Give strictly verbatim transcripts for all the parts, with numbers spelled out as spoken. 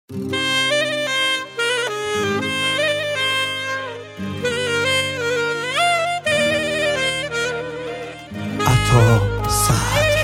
عطا صدر.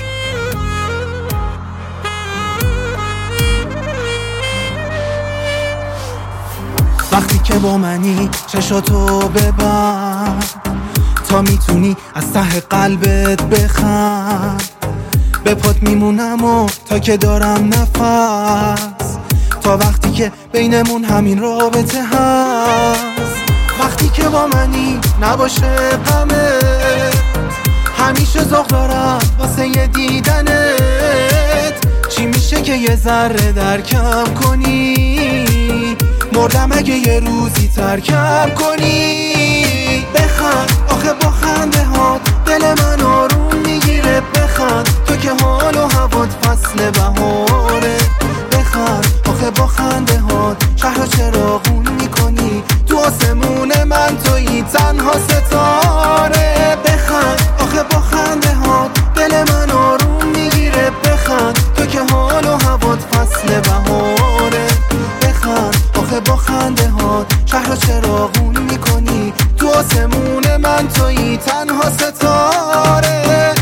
وقتی که با منی چشاتو ببند تا میتونی از ته قلبت بخند، به پات میمونم و تا که دارم نفس، تا وقتی که بینمون همین رابطه هست. وقتی که با منی نباشه غمت، همیشه ذوق دارم واسه یه دیدنت. چی میشه که یه ذره درکم کنی؟ مردم اگه یه روزی ترکم کنی. بخند آخه با خنده هات دل من آروم میگیره. بخند تو که حال و هوات فصل بهاره. بخند آخه با خنده هات شهر رو چراغون میکنی. تو آسمون من تویی تنها ستاره. بخند آخه با خنده هات دل من آروم میگیره. بخند تو که حال و هوات فصل بهاره. بخند آخه با خنده هات شهر رو چراغون میکنی. تو آسمون من تویی تنها ستاره.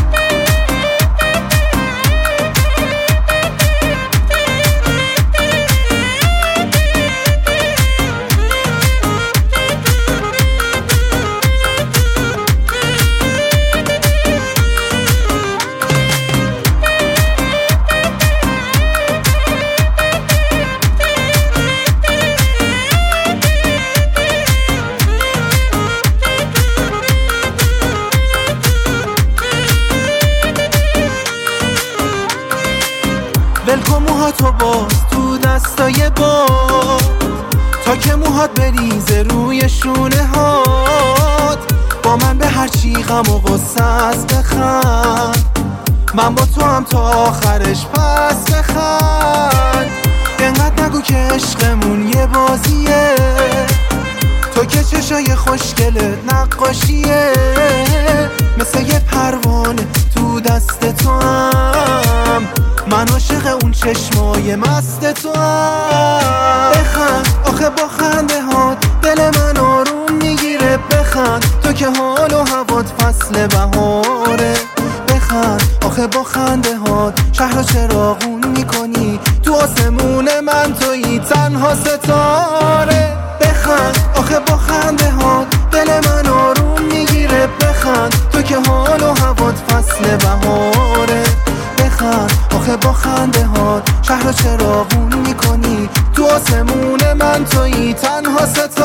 ولکن موهاتو باز تو دستای با، تا که موهات بریزه روی شونه هات. با من به هر چی غم و غصه است بخند، من با تو هم تا آخرش پس بخند. اینقدر نگو که عشقمون یه بازیه، تو که چشای خوشگلت نقاشیه. مثل یه پروانه تو دست تو هم، من عاشق اون چشمای مست تو هم. بخند آخه با خنده هات دل من آروم میگیره. بخند تو که حال و هوات فصل بهاره. بخند آخه با خنده هات شهر رو چراغون میکنی. تو آسمون من تویی تنها ستاره. بخند آخه با خنده هات دل من آروم میگیره. بخند تو که حال و هوات فصل بهاره. بخند آخه با خنده هات شهر رو چراغون میکنی. تو آسمون من تویی تنها ستاره.